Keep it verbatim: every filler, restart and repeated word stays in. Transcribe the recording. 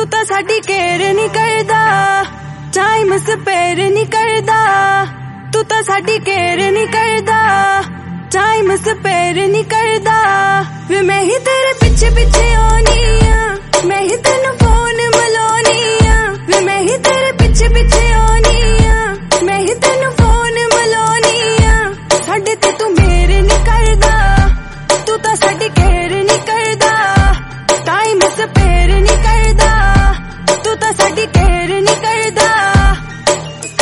तू तो साडी केयर नहीं करदा, टाइम स्पेयर नहीं करदा। तू तो साडी केयर नहीं करदा, टाइम स्पेयर नहीं करदा। वे मैं ही तेरे पिछे पिछे आनी आ, मैं ही तेनू फोन मिलानी आ। वे मैं ही तेरे पिछे पिछे